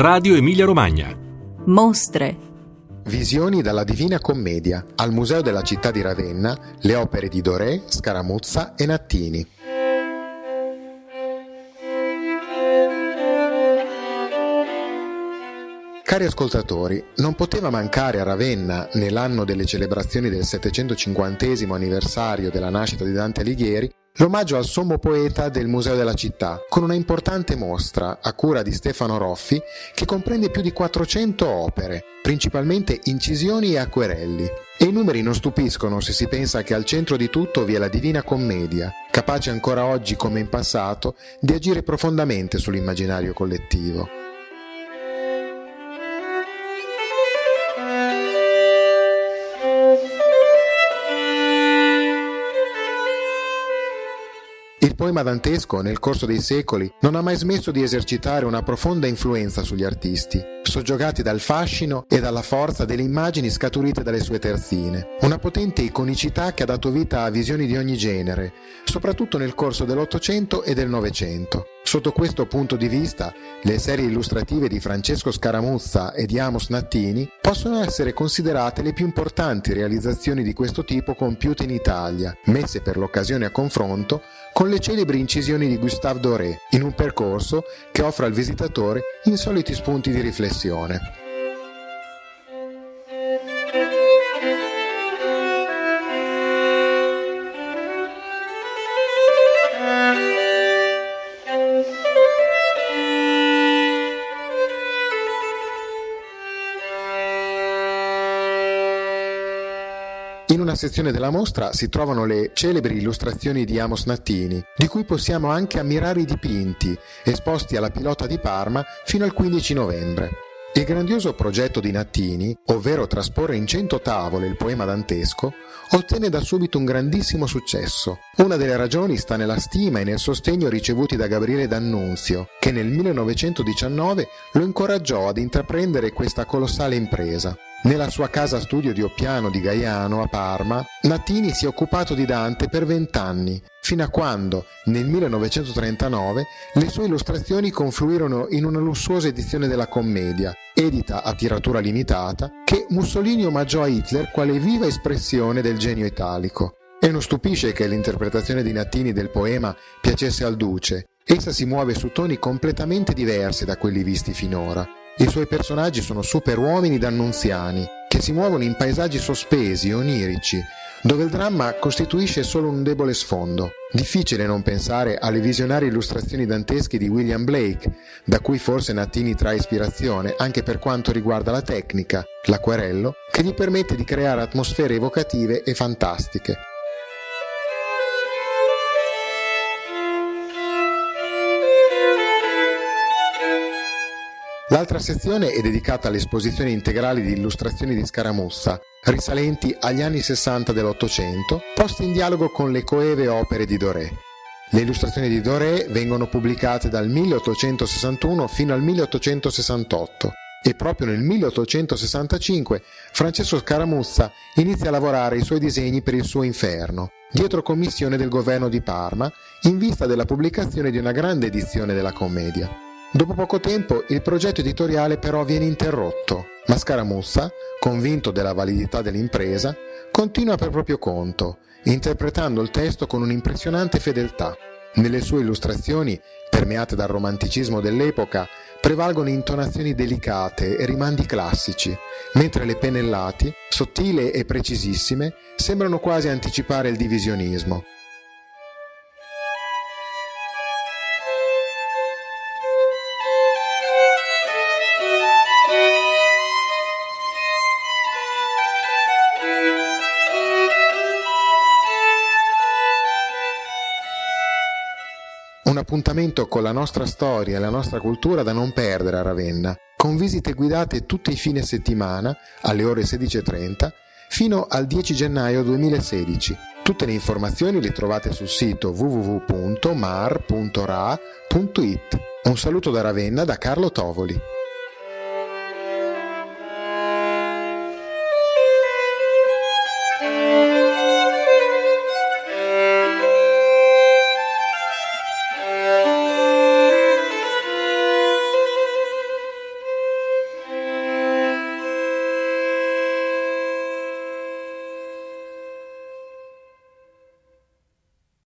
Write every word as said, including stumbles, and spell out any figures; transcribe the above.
Radio Emilia Romagna. Mostre. Visioni dalla Divina Commedia. Al Museo della Città di Ravenna, le opere di Doré, Scaramuzza e Nattini. Cari ascoltatori, non poteva mancare a Ravenna, nell'anno delle celebrazioni del settecentocinquantesimo anniversario della nascita di Dante Alighieri, l'omaggio al sommo poeta del Museo della Città, con una importante mostra a cura di Stefano Roffi che comprende più di quattrocento opere, principalmente incisioni e acquerelli. E i numeri non stupiscono se si pensa che al centro di tutto vi è la Divina Commedia, capace ancora oggi come in passato di agire profondamente sull'immaginario collettivo. Il poema dantesco, nel corso dei secoli, non ha mai smesso di esercitare una profonda influenza sugli artisti, soggiogati dal fascino e dalla forza delle immagini scaturite dalle sue terzine. Una potente iconicità che ha dato vita a visioni di ogni genere, soprattutto nel corso dell'Ottocento e del Novecento. Sotto questo punto di vista, le serie illustrative di Francesco Scaramuzza e di Amos Nattini possono essere considerate le più importanti realizzazioni di questo tipo compiute in Italia, messe per l'occasione a confronto con le celebri incisioni di Gustave Doré, in un percorso che offre al visitatore insoliti spunti di riflessione. In una sezione della mostra si trovano le celebri illustrazioni di Amos Nattini, di cui possiamo anche ammirare i dipinti, esposti alla Pilota di Parma fino al quindici novembre. Il grandioso progetto di Nattini, ovvero trasporre in cento tavole il poema dantesco, ottenne da subito un grandissimo successo. Una delle ragioni sta nella stima e nel sostegno ricevuti da Gabriele D'Annunzio, che nel millenovecentodiciannove lo incoraggiò ad intraprendere questa colossale impresa. Nella sua casa studio di Oppiano di Gaiano a Parma, Nattini si è occupato di Dante per vent'anni, fino a quando, nel millenovecentotrentanove, le sue illustrazioni confluirono in una lussuosa edizione della Commedia, edita a tiratura limitata, che Mussolini omaggiò a Hitler quale viva espressione del genio italico. E non stupisce che l'interpretazione di Nattini del poema piacesse al Duce. Essa si muove su toni completamente diversi da quelli visti finora. I suoi personaggi sono superuomini d'annunziani, che si muovono in paesaggi sospesi, onirici, dove il dramma costituisce solo un debole sfondo. Difficile non pensare alle visionarie illustrazioni dantesche di William Blake, da cui forse Nattini trae ispirazione anche per quanto riguarda la tecnica, l'acquerello, che gli permette di creare atmosfere evocative e fantastiche. L'altra sezione è dedicata all'esposizione integrale di illustrazioni di Scaramuzza, risalenti agli anni sessanta dell'Ottocento, poste in dialogo con le coeve opere di Doré. Le illustrazioni di Doré vengono pubblicate dal milleottocentosessantuno fino al milleottocentosessantotto e proprio nel milleottocentosessantacinque Francesco Scaramuzza inizia a lavorare i suoi disegni per il suo Inferno, dietro commissione del governo di Parma, in vista della pubblicazione di una grande edizione della commedia. Dopo poco tempo il progetto editoriale però viene interrotto, ma Scaramuzza, convinto della validità dell'impresa, continua per proprio conto, interpretando il testo con un'impressionante fedeltà. Nelle sue illustrazioni, permeate dal romanticismo dell'epoca, prevalgono intonazioni delicate e rimandi classici, mentre le pennellati, sottili e precisissime, sembrano quasi anticipare il divisionismo. Un appuntamento con la nostra storia e la nostra cultura da non perdere a Ravenna, con visite guidate tutti i fine settimana alle ore sedici e trenta fino al dieci gennaio duemilasedici. Tutte le informazioni le trovate sul sito w w w punto mar punto ra punto it. Un saluto da Ravenna da Carlo Tovoli.